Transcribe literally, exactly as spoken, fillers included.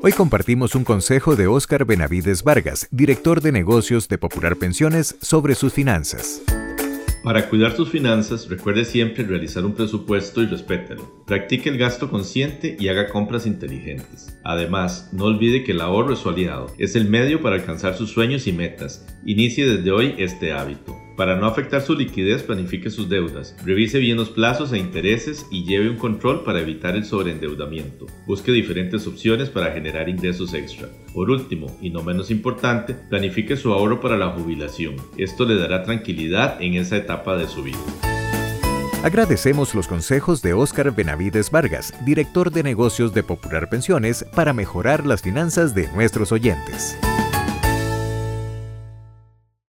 Hoy compartimos un consejo de Óscar Benavides Vargas, director de negocios de Popular Pensiones, sobre sus finanzas. Para cuidar sus finanzas, recuerde siempre realizar un presupuesto y respételo. Practique el gasto consciente y haga compras inteligentes. Además, no olvide que el ahorro es su aliado. Es el medio para alcanzar sus sueños y metas. Inicie desde hoy este hábito. Para no afectar su liquidez, planifique sus deudas. Revise bien los plazos e intereses y lleve un control para evitar el sobreendeudamiento. Busque diferentes opciones para generar ingresos extra. Por último, y no menos importante, planifique su ahorro para la jubilación. Esto le dará tranquilidad en esa etapa de su vida. Agradecemos los consejos de Óscar Benavides Vargas, director de negocios de Popular Pensiones, para mejorar las finanzas de nuestros oyentes.